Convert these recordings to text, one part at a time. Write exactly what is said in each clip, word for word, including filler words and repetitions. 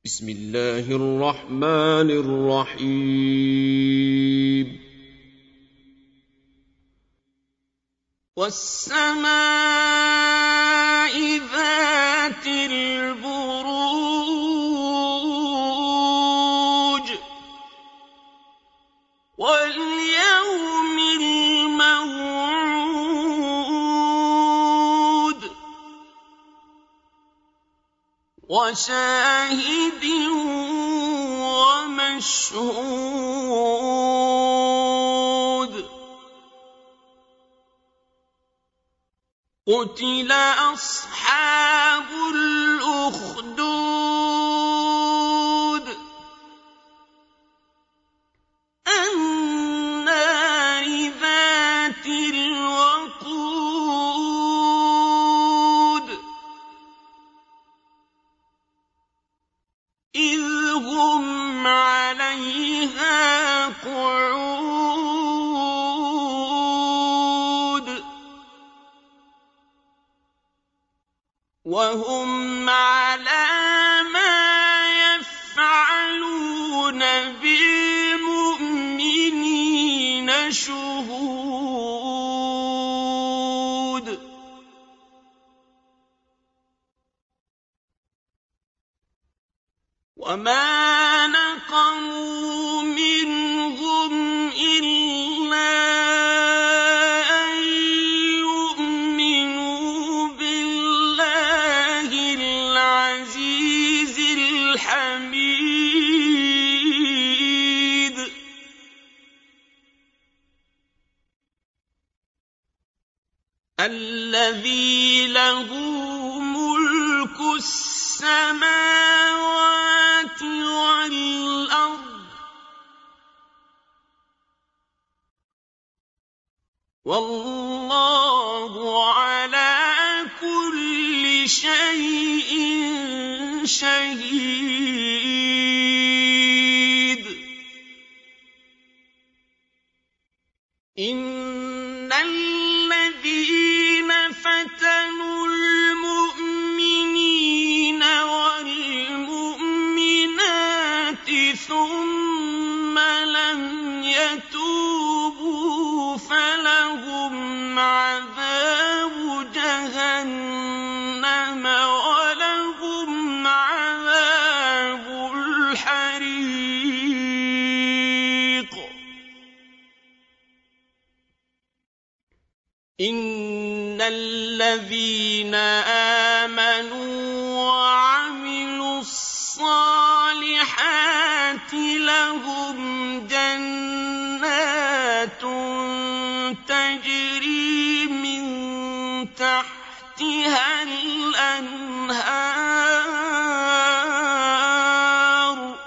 بسم الله الرحمن الرحيم والسماء ذات البروج واليوم الموعود وشاهد ومشهود قتل أصحاب الأخدود النار ذات الوقود إذ هم عليها قعود وهم على ما يفعلون بالمؤمنين شهود وما نقموا منهم إلا أن يؤمنوا بالله العزيز الحميد الذي له ملك السماوات والأرض والله على كل شيء شهيد إن الذين فتنوا المؤمنين والمؤمنات ثم لم يتوبوا فلهم عذاب جهنم ولهم عذاب الحريق إن الذين آمنوا وعملوا الصالحات لهم جنات تجري من تحتها الأنهار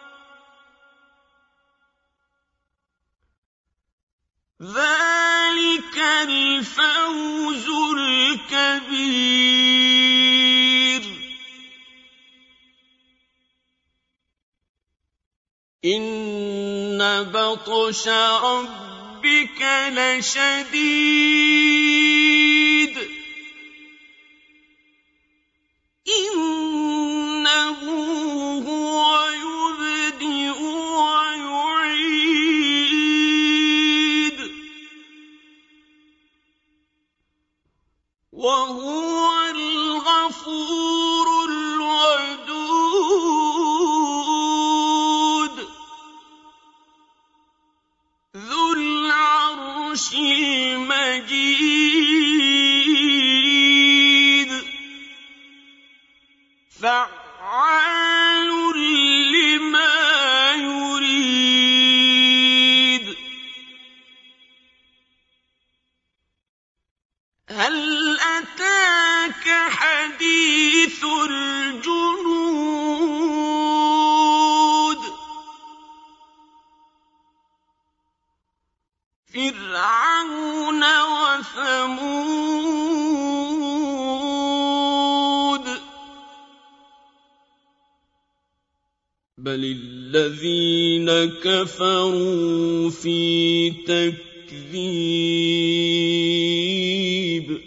ذلك الفوز الكبير إن بطش ربك لشديد إنه هو يبدئ ويعيد وهو الغفور الودود ذو العرش المجيد فعال لما يريد هل أتاك حديث الجنود فرعون وثمود بل الذين كفروا في تكذيب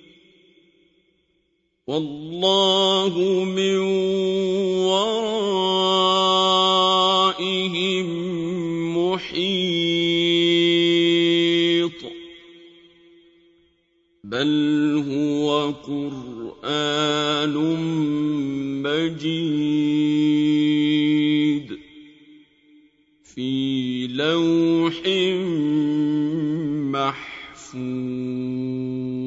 والله من ورائهم محيط بل هو قرآن مجيد في لوح محفوظ.